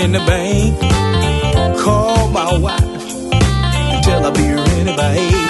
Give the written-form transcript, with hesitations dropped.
in the bank. Call my wife and tell her I'll be ready by 8.